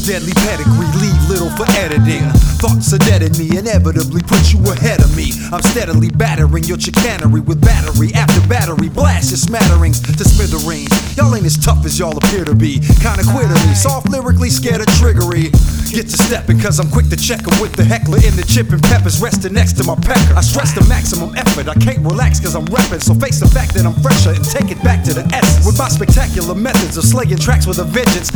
deadly pedigree, leave little for editing. Thoughts are dead in me, inevitably put you ahead of me. I'm steadily battering your chicanery with battery after battery. Blast your smatterings to smithereens. Y'all ain't as tough as y'all appear to be. Kinda quittery, soft lyrically, scared of triggery. Get to stepping cause I'm quick to check 'em with the heckler in the chip and peppers resting next to my pecker. I stress the maximum effort, I can't relax cause I'm reppin'. So face the fact that I'm fresher and take it back to the essence. With my spectacular methods of slaying tracks with a vengeance,